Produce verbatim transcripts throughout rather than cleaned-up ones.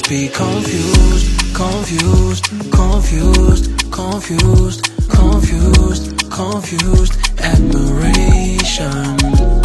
must be confused, confused, confused, confused, confused, confused, admiration.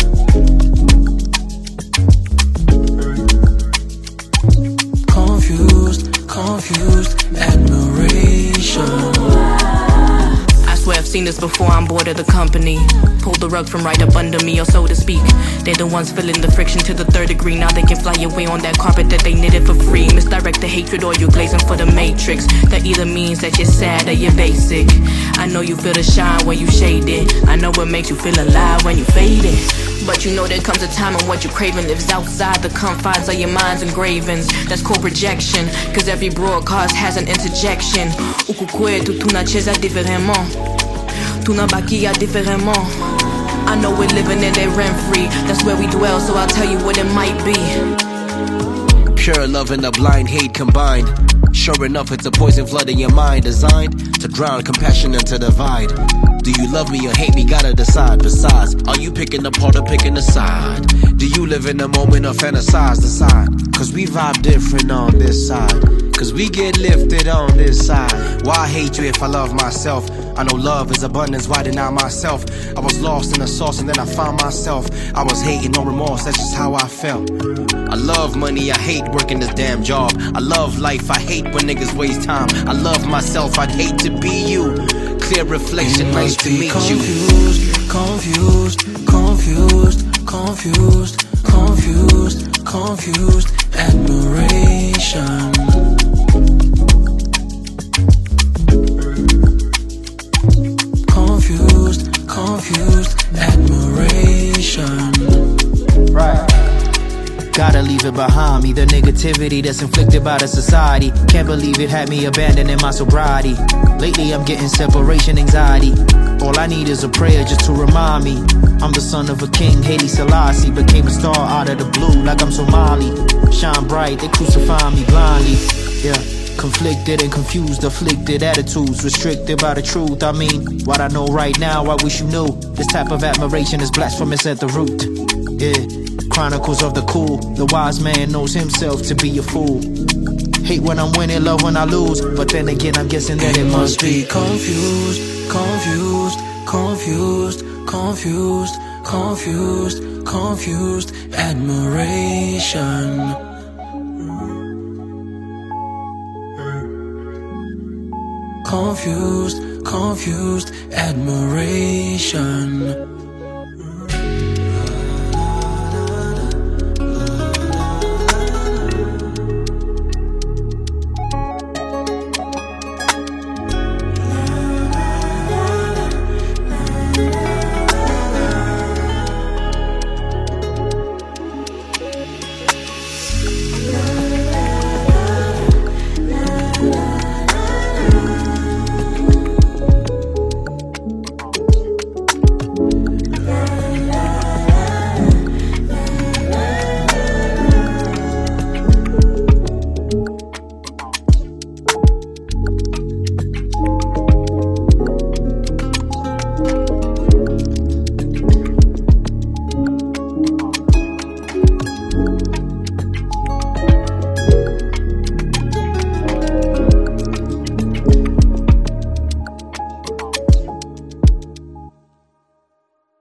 Confused, confused, admiration. I swear I've seen this before, I'm bored of the company. Pull the rug from right up under me, or so to speak. They're the ones feeling the friction to the third degree. Now they can fly away on that carpet that they knitted for free. Misdirect the hatred or you're glazing for the matrix. That either means that you're sad or you're basic. I know you feel the shine when you shade it. I know what makes you feel alive when you fade it. But you know there comes a time when what you're craving lives outside the confines of your mind's engravings. That's called projection, cause every broadcast has an interjection. Ukukwe tu tunacheza différemment, tunabakia différemment. I know we're living in there rent free. That's where we dwell, so I'll tell you what it might be. Pure love and a blind hate combined. Sure enough, it's a poison flooding your mind, designed to drown compassion and to divide. Do you love me or hate me? Gotta decide. Besides, are you picking apart or picking a side? Do you live in the moment or fantasize? Decide. Cause we vibe different on this side. Cause we get lifted on this side. Why hate you if I love myself? I know love is abundance, why deny myself? I was lost in the sauce and then I found myself. I was hating, no remorse, that's just how I felt. I love money, I hate working this damn job. I love life, I hate when niggas waste time. I love myself, I'd hate to be you. Clear reflection, nice to meet you. Confused, confused, confused, confused, confused, admiration. Confused, confused, admiration. Right. Gotta leave it behind me, the negativity that's inflicted by the society. Can't believe it had me abandoning my sobriety. Lately I'm getting separation anxiety. All I need is a prayer just to remind me I'm the son of a king, Haile Selassie. Became a star out of the blue like I'm Somali. Shine bright, they crucify me blindly. Yeah, conflicted and confused, afflicted attitudes, restricted by the truth. I mean, what I know right now, I wish you knew. This type of admiration is blasphemous at the root. Yeah. Chronicles of the cool. The wise man knows himself to be a fool. Hate when I'm winning, love when I lose. But then again, I'm guessing that it, it must be confused, confused, confused, confused, confused, confused, admiration. Confused, confused, admiration.